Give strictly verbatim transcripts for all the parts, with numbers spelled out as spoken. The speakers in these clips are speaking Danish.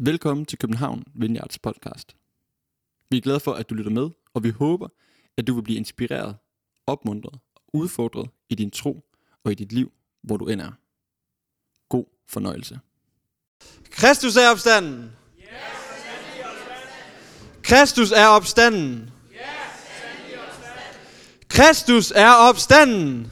Velkommen til København Vineyards podcast. Vi er glade for, at du lytter med, og vi håber, at du vil blive inspireret, opmuntret og udfordret i din tro og i dit liv, hvor du end er. God fornøjelse. Kristus er opstanden. Yes, Kristus er opstanden. Yes, Kristus er opstanden.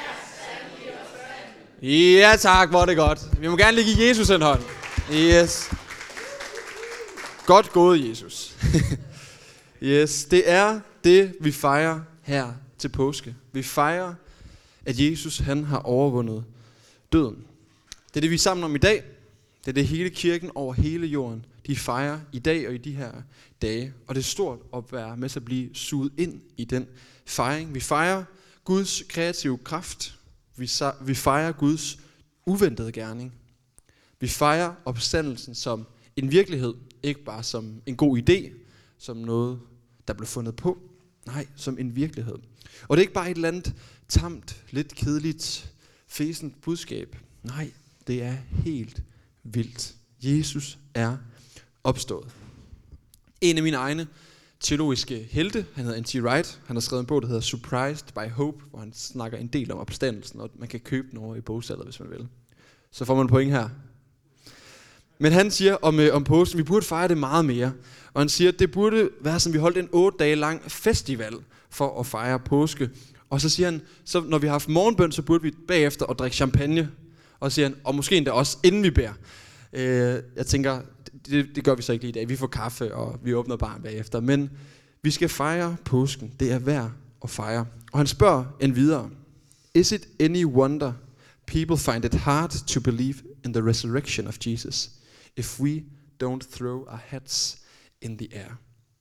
Yes, ja tak, hvor er det godt. Vi må gerne lige give Jesus en hånd. Yes. Godt gået, Jesus. Yes, det er det, vi fejrer her til påske. Vi fejrer, at Jesus han har overvundet døden. Det er det, vi er sammen om i dag. Det er det hele kirken over hele jorden, de fejrer i dag og i de her dage. Og det er stort at være med til at blive suget ind i den fejring. Vi fejrer Guds kreative kraft. Vi, vi fejrer Guds uventede gerning. Vi fejrer opstandelsen som en virkelighed, ikke bare som en god idé, som noget, der blev fundet på. Nej, som en virkelighed. Og det er ikke bare et eller andet tamt, lidt kedeligt, fæsent budskab. Nej, det er helt vildt. Jesus er opstået. En af mine egne teologiske helte, han hedder N T Wright, han har skrevet en bog, der hedder Surprised by Hope, hvor han snakker en del om opstandelsen, og man kan købe den over i bogsalget, hvis man vil. Så får man en point her. Men han siger om, øh, om påsken, vi burde fejre det meget mere. Og han siger, at det burde være som vi holdt en otte dage lang festival for at fejre påske. Og så siger han, så når vi har haft morgenbøn, så burde vi bagefter at drikke champagne. Og så siger han, og måske endda også inden vi beder. Øh, jeg tænker, det, det gør vi så ikke lige i dag. Vi får kaffe, og vi åbner baren bagefter. Men vi skal fejre påsken. Det er værd at fejre. Og han spørger en videre. Is it any wonder people find it hard to believe in the resurrection of Jesus if we don't throw our hats in the air?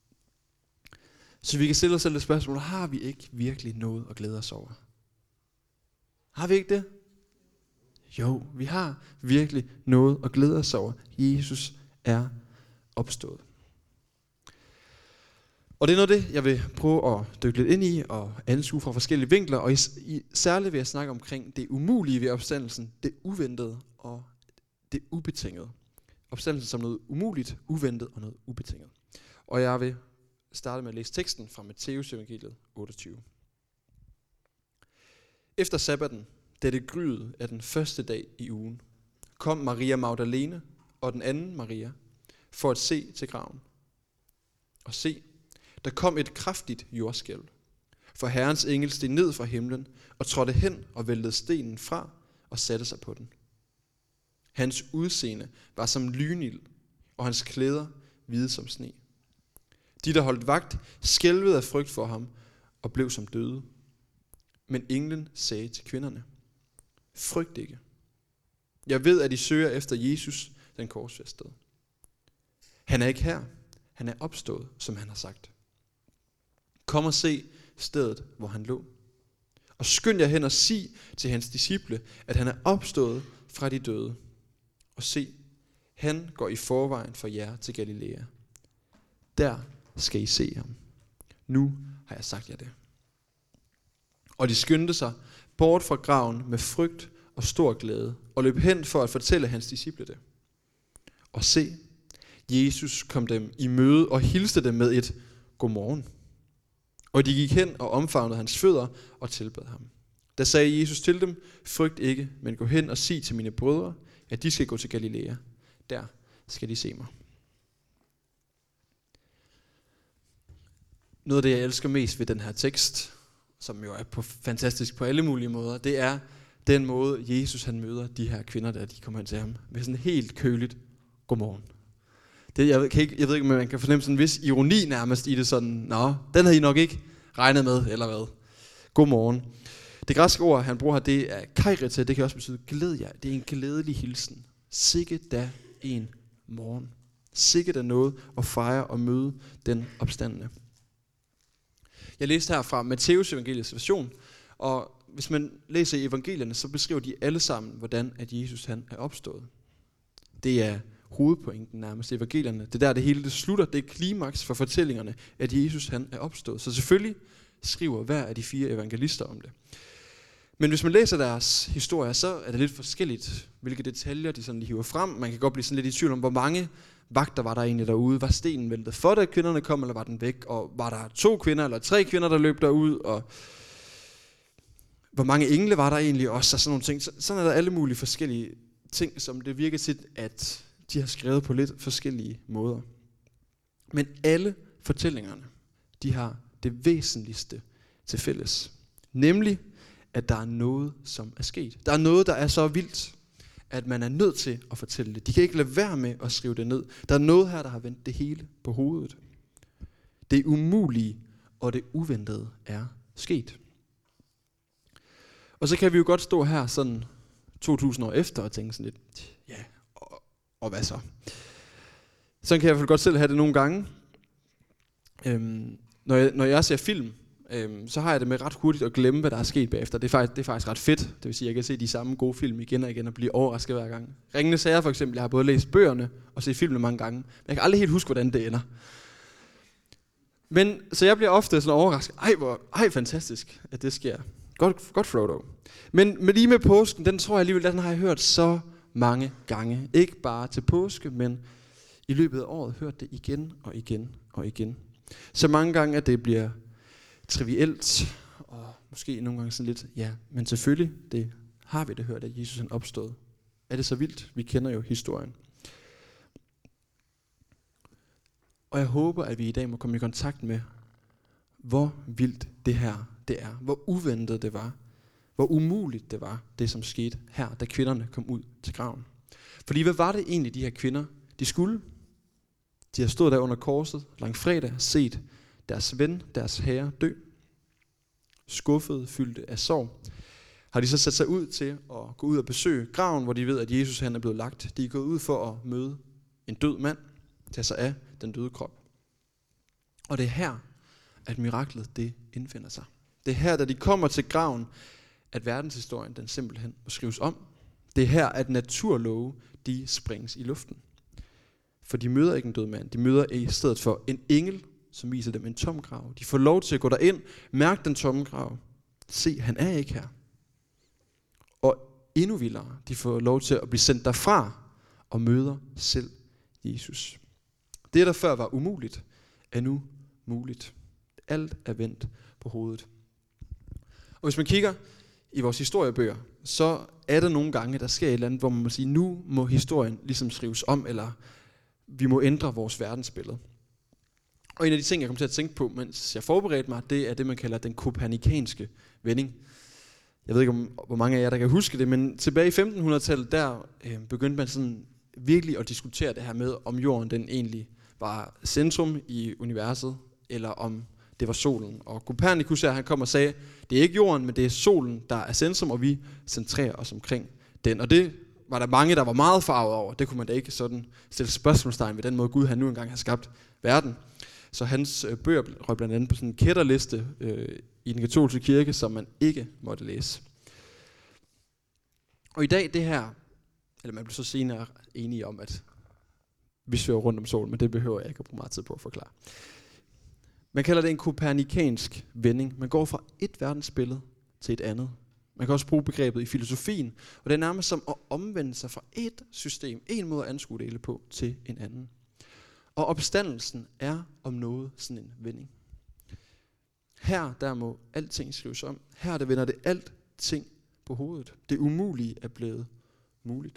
Så vi kan stille os selv et spørgsmål. Har vi ikke virkelig noget at glæde os over? Har vi ikke det? Jo, vi har virkelig noget at glæde os over. Jesus er opstået. Og det er noget af det, jeg vil prøve at dykke lidt ind i og anskue fra forskellige vinkler. Og i, i, særligt vil jeg snakke omkring det umulige ved opstandelsen, det uventede og det ubetingede. Opstandelsen som noget umuligt, uventet og noget ubetinget. Og jeg vil starte med at læse teksten fra Matteus evangeliet otteogtyve. Efter sabbaten, da det gryede af den første dag i ugen, kom Maria Magdalene og den anden Maria for at se til graven. Og se, der kom et kraftigt jordskælv, for Herrens engel steg ned fra himlen og trådte hen og væltede stenen fra og satte sig på den. Hans udseende var som lynild, og hans klæder hvide som sne. De, der holdt vagt, skælvede af frygt for ham og blev som døde. Men englen sagde til kvinderne, frygt ikke. Jeg ved, at I søger efter Jesus, den korsfæstede. Han er ikke her. Han er opstået, som han har sagt. Kom og se stedet, hvor han lå. Og skynd jer hen og sig til hans disciple, at han er opstået fra de døde. Og se, han går i forvejen for jer til Galilea. Der skal I se ham. Nu har jeg sagt jer det. Og de skyndte sig bort fra graven med frygt og stor glæde, og løb hen for at fortælle hans disciple det. Og se, Jesus kom dem i møde og hilste dem med et godmorgen. Og de gik hen og omfavnede hans fødder og tilbad ham. Da sagde Jesus til dem, frygt ikke, men gå hen og sig til mine brødre, at de skal gå til Galilea. Der skal de se mig. Noget af det, jeg elsker mest ved den her tekst, som jo er på, fantastisk på alle mulige måder, det er den måde, Jesus han møder de her kvinder, der de kommer hen til ham, med sådan helt køligt godmorgen. Det, jeg, kan ikke, jeg ved ikke, om man kan fornemme sådan en vis ironi nærmest i det sådan, nå, den havde I nok ikke regnet med, eller hvad. Godmorgen. Det græske ord, han bruger her, det er kairete, det kan også betyde glæd jer. Det er en glædelig hilsen. Sikke da en morgen. Sikke da noget at fejre og møde den opstandende. Jeg læste her fra Matteus evangeliets version, og hvis man læser i evangelierne, så beskriver de alle sammen, hvordan at Jesus han er opstået. Det er hovedpointen nærmest i evangelierne. Det er der, det hele det slutter. Det er klimaks for fortællingerne, at Jesus han er opstået. Så selvfølgelig skriver hver af de fire evangelister om det. Men hvis man læser deres historier, så er det lidt forskelligt, hvilke detaljer de sådan de hiver frem. Man kan godt blive sådan lidt i tvivl om, hvor mange vagter var der egentlig derude? Var stenen væltet for, da kvinderne kom, eller var den væk? Og var der to kvinder eller tre kvinder, der løb derud? Og hvor mange engle var der egentlig også? Og sådan nogle ting. Så, sådan er der alle mulige forskellige ting, som det virker til, at de har skrevet på lidt forskellige måder. Men alle fortællingerne, de har det væsentligste til fælles. Nemlig, at der er noget, som er sket. Der er noget, der er så vildt, at man er nødt til at fortælle det. De kan ikke lade være med at skrive det ned. Der er noget her, der har vendt det hele på hovedet. Det umulige og det uventede er sket. Og så kan vi jo godt stå her sådan to tusind år efter og tænke sådan lidt, ja, og, og hvad så? Sådan kan jeg i hvert fald godt selv have det nogle gange. Øhm, når, jeg, når jeg ser film, øhm, så har jeg det med ret hurtigt at glemme, hvad der er sket bagefter. Det er, faktisk, det er faktisk ret fedt. Det vil sige, at jeg kan se de samme gode film igen og igen og blive overrasket hver gang. Ringenes Herre for eksempel, jeg har både læst bøgerne og set filmene mange gange. Men jeg kan aldrig helt huske, hvordan det ender. Men så jeg bliver ofte sådan overrasket. Ej, hvor, ej fantastisk, at det sker. Godt, godt Frodo. Men med lige med påsken, den tror jeg alligevel, den har jeg hørt så mange gange. Ikke bare til påske, men i løbet af året hørt det igen og igen og igen. Så mange gange, at det bliver trivielt, og måske nogle gange sådan lidt, ja, men selvfølgelig, det har vi det hørt, at Jesus han opstod. Er det så vildt? Vi kender jo historien. Og jeg håber, at vi i dag må komme i kontakt med, hvor vildt det her det er. Hvor uventet det var. Hvor umuligt det var, det som skete her, da kvinderne kom ud til graven. Fordi hvad var det egentlig, de her kvinder, de skulle? De har stået der under korset, langfredag, set deres ven, deres herre dø. Skuffet, fyldte af sorg. Har de så sat sig ud til at gå ud og besøge graven, hvor de ved, at Jesus han er blevet lagt. De er gået ud for at møde en død mand, tage sig af den døde krop. Og det er her, at miraklet det indfinder sig. Det er her, da de kommer til graven, at verdenshistorien den simpelthen må skrives om. Det er her, at naturlove de sprænges i luften. For de møder ikke en død mand. De møder i stedet for en engel, som viser dem en tom grav. De får lov til at gå derind, mærke den tomme grav. Se, han er ikke her. Og endnu vildere, de får lov til at blive sendt derfra og møder selv Jesus. Det, der før var umuligt, er nu muligt. Alt er vendt på hovedet. Og hvis man kigger i vores historiebøger, så er der nogle gange, der sker et eller andet, hvor man må sige, nu må historien ligesom skrives om, eller vi må ændre vores verdensbillede. Og en af de ting, jeg kom til at tænke på, mens jeg forberedte mig, det er det, man kalder den kopernikanske vending. Jeg ved ikke, om, hvor mange af jer, der kan huske det, men tilbage i femtenhundredetallet, der øh, begyndte man sådan virkelig at diskutere det her med, om jorden den egentlig var centrum i universet, eller om det var solen. Og Copernicus her, han kom og sagde, det er ikke jorden, men det er solen, der er centrum, og vi centrerer os omkring den. Og det var der mange, der var meget farvet over. Det kunne man da ikke sådan stille spørgsmålstegn ved den måde, Gud han nu engang har skabt verden. Så hans øh, bøger røg blandt andet på sådan en kætterliste øh, i den katolske kirke, som man ikke måtte læse. Og i dag det her, eller man blev så senere enige om, at vi svæver rundt om solen, men det behøver jeg ikke at bruge meget tid på at forklare. Man kalder det en kopernikansk vending. Man går fra et verdensbillede til et andet. Man kan også bruge begrebet i filosofien, og det er nærmest som at omvende sig fra et system, en måde at anskue det hele på, til en anden. Og opstandelsen er om noget sådan en vending. Her der må alting skrives om. Her der vender det alting på hovedet. Det umulige er blevet muligt.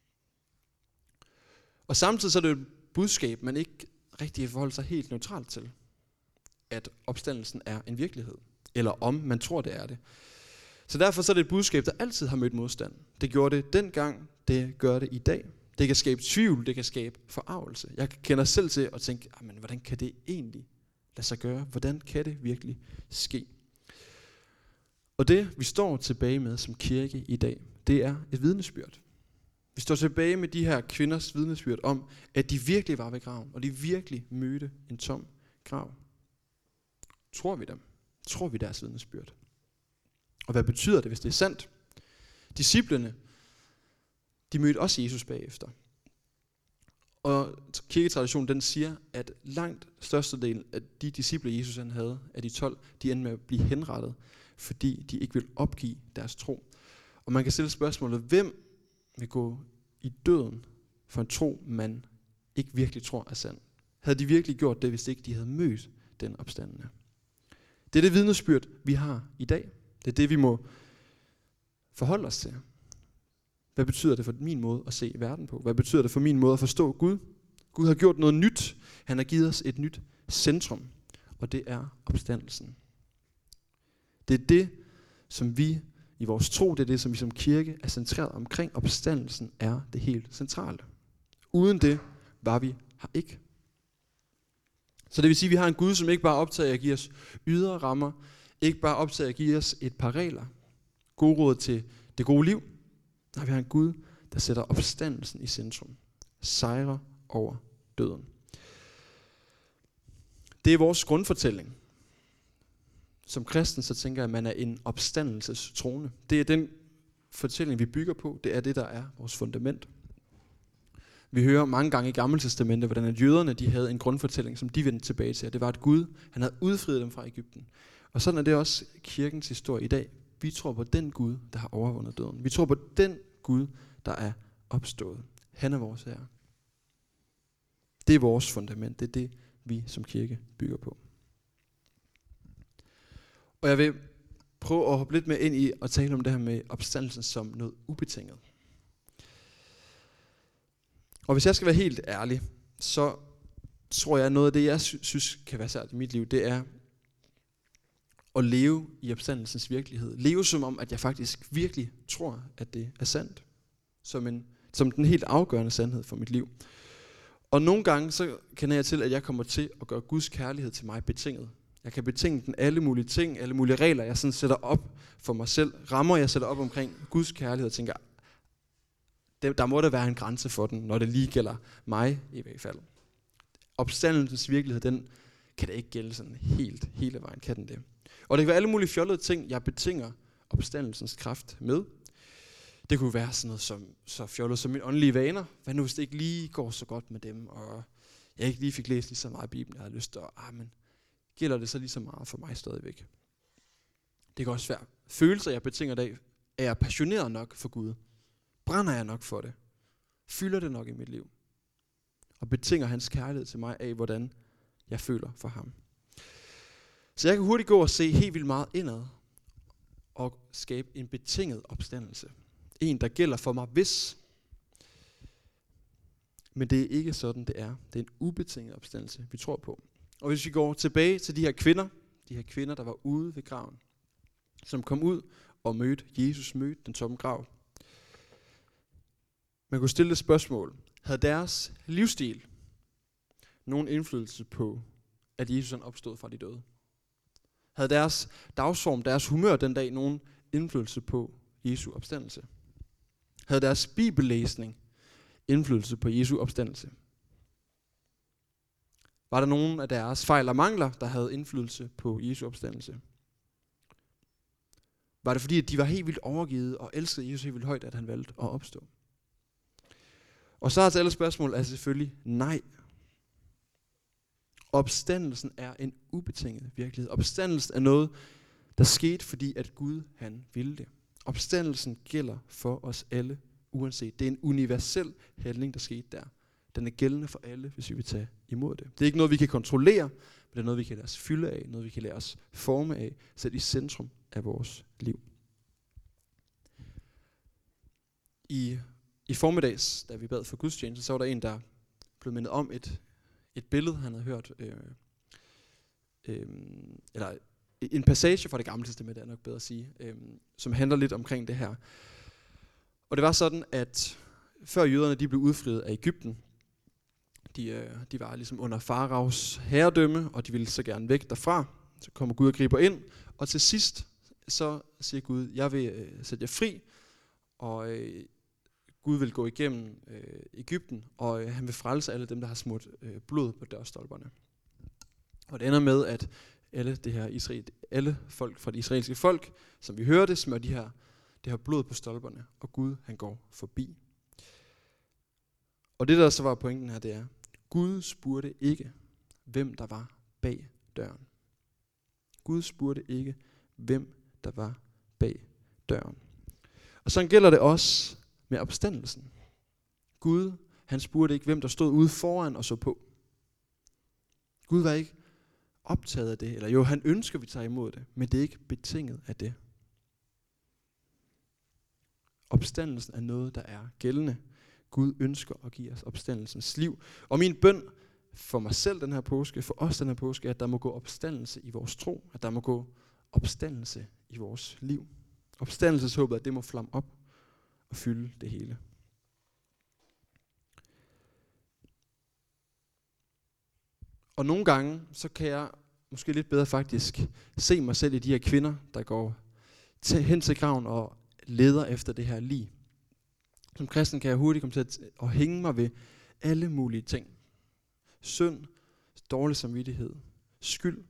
Og samtidig så er det et budskab, man ikke rigtig forholder sig helt neutralt til. At opstandelsen er en virkelighed. Eller om man tror, det er det. Så derfor så er det et budskab, der altid har mødt modstand. Det gjorde det dengang, det gør det i dag. Det kan skabe tvivl, det kan skabe forargelse. Jeg kender selv til at tænke, men hvordan kan det egentlig lade sig gøre? Hvordan kan det virkelig ske? Og det, vi står tilbage med som kirke i dag, det er et vidnesbyrd. Vi står tilbage med de her kvinders vidnesbyrd om, at de virkelig var ved graven, og de virkelig mødte en tom grav. Tror vi dem? Tror vi deres vidnesbyrd? Og hvad betyder det, hvis det er sandt? Disciplene, de mødte også Jesus bagefter. Og kirketraditionen, den siger, at langt størstedelen af de disciple, Jesus han havde, af de tolv, de endte med at blive henrettet, fordi de ikke vil opgive deres tro. Og man kan stille spørgsmålet, hvem vil gå i døden for en tro, man ikke virkelig tror er sand? Havde de virkelig gjort det, hvis ikke de havde mødt den opstandende? Det er det vidnesbyrd, vi har i dag. Det er det, vi må forholde os til. Hvad betyder det for min måde at se verden på? Hvad betyder det for min måde at forstå Gud? Gud har gjort noget nyt. Han har givet os et nyt centrum, og det er opstandelsen. Det er det, som vi i vores tro, det er det, som vi som kirke er centreret omkring. Opstandelsen er det helt centrale. Uden det var vi her ikke. Så det vil sige, at vi har en Gud, som ikke bare er optaget af at give os ydre rammer, ikke bare er optaget af at give os et par regler, gode råd til det gode liv. Nej, vi har en Gud, der sætter opstandelsen i centrum. Sejrer over døden. Det er vores grundfortælling. Som kristen, så tænker jeg, at man er en opstandelsestrone. Det er den fortælling, vi bygger på. Det er det, der er vores fundament. Vi hører mange gange i Gamle Testamente, hvordan at jøderne de havde en grundfortælling, som de vendte tilbage til. Det var, at Gud han havde udfriet dem fra Egypten. Og sådan er det også kirkens historie i dag. Vi tror på den Gud, der har overvundet døden. Vi tror på den Gud, der er opstået. Han er vores herre. Det er vores fundament. Det er det, vi som kirke bygger på. Og jeg vil prøve at hoppe lidt med ind i og tale om det her med opstandelsen som noget ubetinget. Og hvis jeg skal være helt ærlig, så tror jeg, at noget af det, jeg sy- synes kan være særligt i mit liv, det er at leve i opstandelsens virkelighed. Leve som om, at jeg faktisk virkelig tror, at det er sandt. Som, en, som den helt afgørende sandhed for mit liv. Og nogle gange så kender jeg til, at jeg kommer til at gøre Guds kærlighed til mig betinget. Jeg kan betinge den alle mulige ting, alle mulige regler, jeg sådan sætter op for mig selv. Rammer jeg sætter op omkring Guds kærlighed og tænker, der må der være en grænse for den, når det lige gælder mig i hvert fald. Opstandelsens virkelighed, den kan det ikke gælde sådan helt, hele vejen, kan den det. Og det kan være alle mulige fjollede ting, jeg betinger opstandelsens kraft med. Det kunne være sådan noget som, så fjollet som mine åndelige vaner. Hvad nu hvis det ikke lige går så godt med dem, og jeg ikke lige fik læst lige så meget i Bibelen, jeg havde lyst til at, ah, men gælder det så lige så meget for mig stadigvæk? Det kan også være følelser, jeg betinger dag. Er jeg passioneret nok for Gud? Brænder jeg nok for det? Fylder det nok i mit liv? Og betinger hans kærlighed til mig af, hvordan jeg føler for ham. Så jeg kan hurtigt gå og se helt vildt meget indad, og skabe en betinget opstandelse. En, der gælder for mig, hvis. Men det er ikke sådan, det er. Det er en ubetinget opstandelse, vi tror på. Og hvis vi går tilbage til de her kvinder, de her kvinder, der var ude ved graven, som kom ud og mødte Jesus, mødte den tomme grav. Man kunne stille et spørgsmål. Havde deres livsstil nogen indflydelse på, at Jesus han opstod fra de døde? Havde deres dagsform, deres humør den dag nogen indflydelse på Jesu opstandelse? Havde deres bibellæsning indflydelse på Jesu opstandelse? Var der nogen af deres fejl og mangler, der havde indflydelse på Jesu opstandelse? Var det fordi, at de var helt vildt overgivet og elskede Jesus helt vildt højt, at han valgte at opstå? Og så er altså alle spørgsmål er selvfølgelig nej. Opstandelsen er en ubetinget virkelighed. Opstandelsen er noget, der skete, fordi at Gud han ville det. Opstandelsen gælder for os alle, uanset. Det er en universel handling, der skete der. Den er gældende for alle, hvis vi vil tage imod det. Det er ikke noget, vi kan kontrollere, men det er noget, vi kan lade os fylde af, noget, vi kan lade os forme af, sætte i centrum af vores liv. I, i formiddags, da vi bad for gudstjeneste, så var der en, der blev mindet om et, et billede, han havde hørt, øh, øh, eller en passage fra det gamle testamente, er nok bedre at sige, øh, som handler lidt omkring det her. Og det var sådan, at før jøderne de blev udfriet af Egypten, de, øh, de var ligesom under faraos herredømme, og de ville så gerne væk derfra. Så kommer Gud og griber ind, og til sidst så siger Gud, jeg vil øh, sætte jer fri, og øh, Gud vil gå igennem øh, Egypten, og øh, han vil frelse alle dem, der har smurt øh, blod på dørstolperne. Og det ender med, at alle, det her Israel, alle folk fra det israelske folk, som vi hørte, smør de her, det her blod på stolperne, og Gud han går forbi. Og det der så var pointen her, det er, Gud spurgte ikke, hvem der var bag døren. Gud spurgte ikke, hvem der var bag døren. Og sådan gælder det også med opstandelsen. Gud, Han spurgte ikke, hvem der stod ude foran og så på. Gud var ikke optaget af det, eller jo, han ønsker, at vi tager imod det, men det er ikke betinget af det. Opstandelsen er noget, der er gældende. Gud ønsker at give os opstandelsens liv. Og min bøn for mig selv den her påske, for os den her påske, er, at der må gå opstandelse i vores tro, at der må gå opstandelse i vores liv. Opstandelseshåbet, at det må flamme op og fylde det hele. Og nogle gange, så kan jeg måske lidt bedre faktisk se mig selv i de her kvinder, der går til, hen til graven og leder efter det her lig. Som kristen kan jeg hurtigt komme til at, at hænge mig ved alle mulige ting. Synd, dårlig samvittighed, skyld.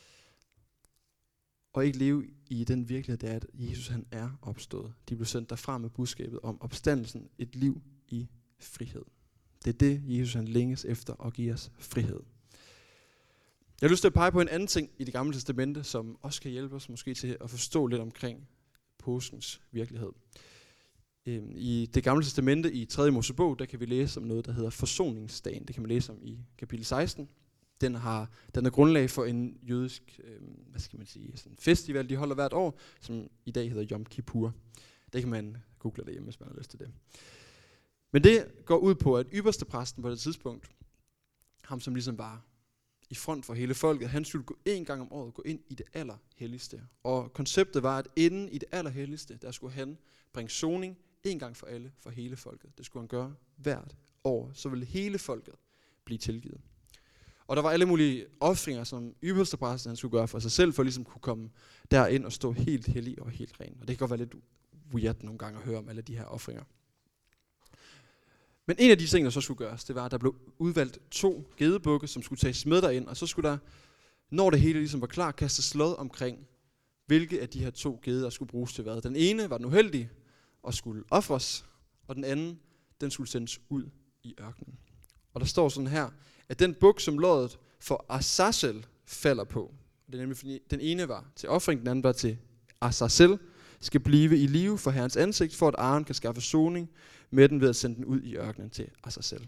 Og ikke leve i den virkelighed, det er, at Jesus han er opstået. De blev sendt derfra med budskabet om opstandelsen, et liv i frihed. Det er det, Jesus han længes efter at give os frihed. Jeg har lyst til at pege på en anden ting i Det Gamle Testamente, som også kan hjælpe os måske til at forstå lidt omkring påskens virkelighed. I Det Gamle Testamente, i tredje Mosebog, der kan vi læse om noget, der hedder forsoningsdagen. Det kan man læse om i kapitel seksten. Den, har, den er grundlag for en jødisk øh, hvad skal man sige, sådan festival, de holder hvert år, som i dag hedder Yom Kippur. Det kan man google derhjemme, hvis man har lyst til det. Men det går ud på, at ypperste præsten på det tidspunkt, ham som ligesom var i front for hele folket, han skulle gå en gang om året gå ind i det allerhelligste. Og konceptet var, at inden i det allerhelligste, der skulle han bringe soning en gang for alle, for hele folket. Det skulle han gøre hvert år, så ville hele folket blive tilgivet. Og der var alle mulige ofringer, som ypperste præsten han skulle gøre for sig selv, for at ligesom kunne komme derind og stå helt hellig og helt ren. Og det kan godt være lidt weird nogle gange at høre om alle de her ofringer. Men en af de ting, der så skulle gøres, det var, at der blev udvalgt to gedebukke, som skulle tages med derind, og så skulle der, når det hele ligesom var klar, kastes lod omkring, hvilke af de her to geder skulle bruges til hvad. Den ene var den uheldige og skulle ofres, og den anden, den skulle sendes ud i ørkenen. Og der står sådan her, at den buk, som loddet for Azazel falder på, det er nemlig fordi den ene var til ofring, den anden var til Azazel, skal blive i live for Herrens ansigt, for at Aaron kan skaffe soning med den ved at sende den ud i ørkenen til Azazel.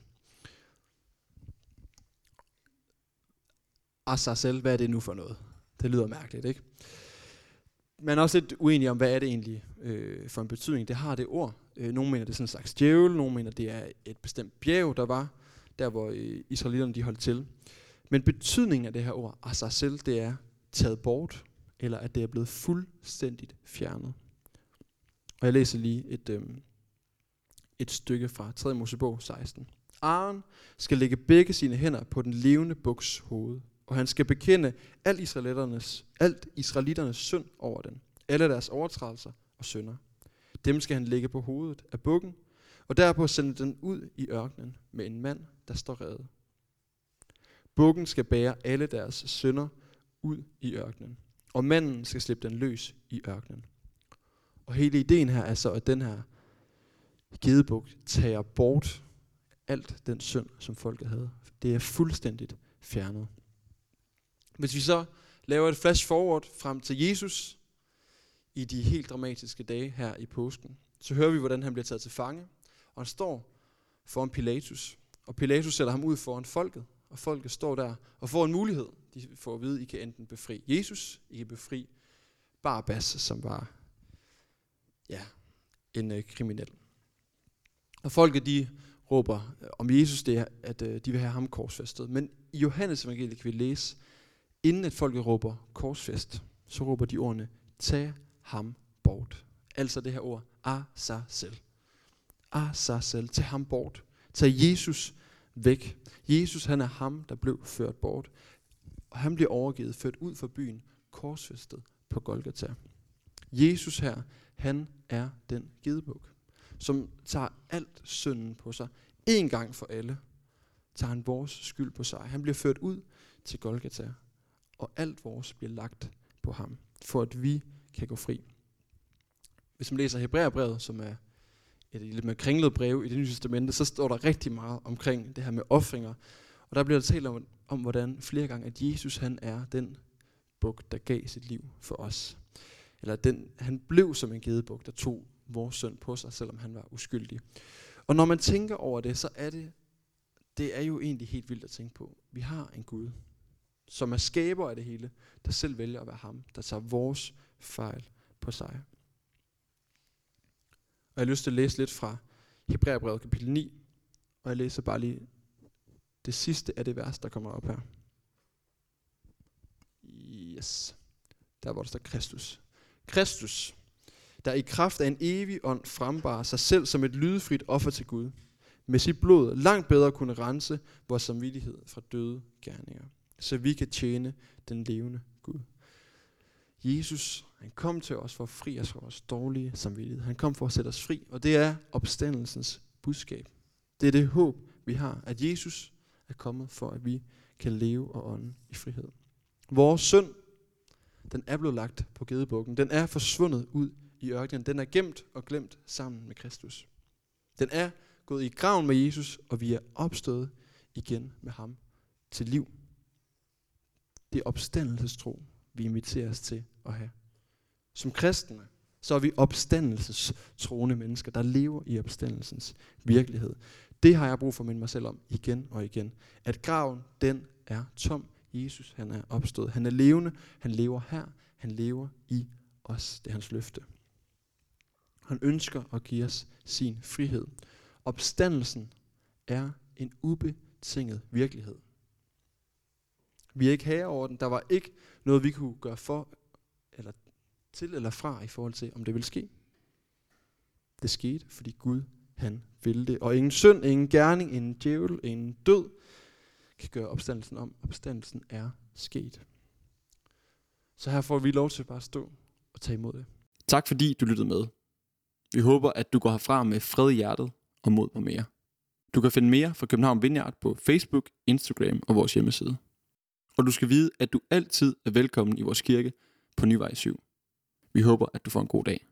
Azazel, hvad er det nu for noget? Det lyder mærkeligt, ikke? Man er også lidt uenig om, hvad er det egentlig øh, for en betydning, det har det ord. Øh, nogle mener, det er sådan en slags djævel, nogle mener, det er et bestemt bjerg, der var, der hvor øh, israelitterne de holdt til. Men betydningen af det her ord, Azazel, det er taget bort, eller at det er blevet fuldstændigt fjernet. Og jeg læser lige et, øh, et stykke fra tredje Mosebog seksten. Aaron skal lægge begge sine hænder på den levende buks hoved, og han skal bekende alt israelitternes, alt israelitternes synd over den, alle deres overtrædelser og synder. Dem skal han lægge på hovedet af bukken, og derpå sende den ud i ørkenen med en mand, der står reddet. Bukken skal bære alle deres synder ud i ørkenen, og manden skal slippe den løs i ørkenen. Og hele ideen her er så, at den her gedebuk tager bort alt den synd, som folket havde. Det er fuldstændigt fjernet. Hvis vi så laver et flash forward frem til Jesus i de helt dramatiske dage her i påsken, så hører vi, hvordan han bliver taget til fange, og han står foran Pilatus. Og Pilatus sætter ham ud foran folket, og folket står der og får en mulighed. De får at vide, at I kan enten befri Jesus, I kan befri Barabbas, som var ja, en øh, kriminel. Og folket de råber om Jesus, det er, at øh, de vil have ham korsfæstet. Men i Johannes evangeliet kan vi læse, inden at folket råber korsfæst, så råber de ordene, tag ham bort. Altså det her ord, Azazel. Azazel, tag ham bort. Tag Jesus væk. Jesus, han er ham, der blev ført bort. Og han bliver overgivet, ført ud fra byen, korsfæstet på Golgata. Jesus her, han er den gedebuk, som tager alt synden på sig. En gang for alle tager han vores skyld på sig. Han bliver ført ud til Golgata, og alt vores bliver lagt på ham, for at vi kan gå fri. Hvis man læser Hebræerbrevet, som er et lidt mere kringlet brev i Det Nye Testamente, så står der rigtig meget omkring det her med ofringer. Og der bliver der talt om, om hvordan flere gange, at Jesus han er den buk, der gav sit liv for os. Eller den, han blev som en gedebuk, der tog vores synd på sig, selvom han var uskyldig. Og når man tænker over det, så er det det er jo egentlig helt vildt at tænke på. Vi har en Gud, som er skaber af det hele, der selv vælger at være ham, der tager vores fejl på sig. Og jeg har lyst til at læse lidt fra Hebræerbrevet kapitel ni, og jeg læser bare lige det sidste af det vers, der kommer op her. Yes. Der hvor der står Kristus. Kristus, der i kraft af en evig ånd frembar sig selv som et lydefrit offer til Gud, med sit blod langt bedre kunne rense vores samvittighed fra døde gerninger, så vi kan tjene den levende Gud. Jesus, han kom til os for at fri os fra vores dårlige samvittighed. Han kom for at sætte os fri, og det er opstandelsens budskab. Det er det håb, vi har, at Jesus er kommet for, at vi kan leve og ånde i frihed. Vores synd, den er blevet lagt på gedebukken. Den er forsvundet ud i ørkenen. Den er gemt og glemt sammen med Kristus. Den er gået i graven med Jesus, og vi er opstået igen med ham til liv. Det er opstandelsestro, vi inviteres til at have. Som kristne, så er vi opstandelsestroende mennesker, der lever i opstandelsens virkelighed. Det har jeg brug for at minde mig selv om igen og igen. At graven, den er tom. Jesus, han er opstået. Han er levende. Han lever her. Han lever i os. Det er hans løfte. Han ønsker at give os sin frihed. Opstandelsen er en ubetinget virkelighed. Vi er ikke herre over den. Der var ikke noget, vi kunne gøre for, eller til eller fra, i forhold til, om det vil ske. Det skete, fordi Gud, han ville det. Og ingen synd, ingen gerning, ingen djævel, ingen død, kan gøre opstandelsen om. Opstandelsen er sket. Så her får vi lov til bare at stå og tage imod det. Tak fordi du lyttede med. Vi håber, at du går herfra med fred i hjertet og mod på mere. Du kan finde mere fra København Vineyard på Facebook, Instagram og vores hjemmeside. Og du skal vide, at du altid er velkommen i vores kirke på Nyvej syv. Vi håber, at du får en god dag.